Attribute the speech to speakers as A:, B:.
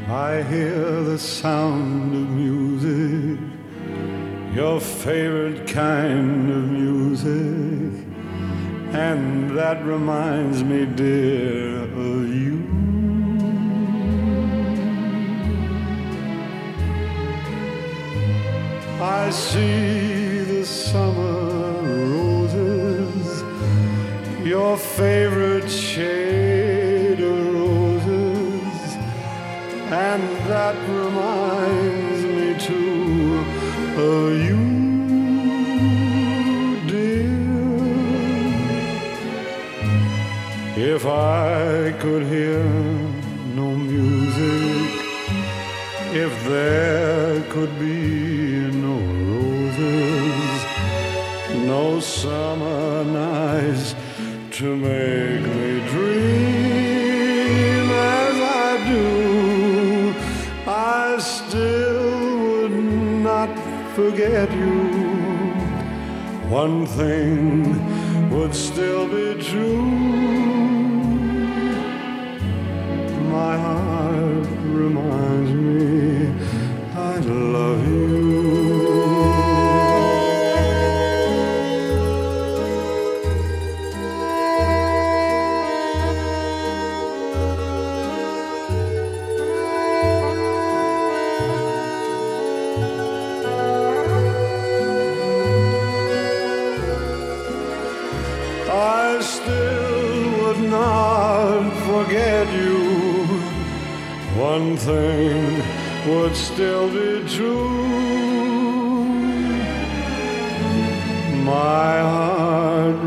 A: I hear the sound of music, your favorite kind of music, and that reminds me, dear, of you. I see the summer roses, your favorite shade of roses, and that reminds me too of you, dear. If I could hear no music, if there could be no roses, no summer nights to make me dream as I do, I still would not forget you. One thing would still be true. My heart reminds me I love you. I still would not forget you. One thing would still be true. My heart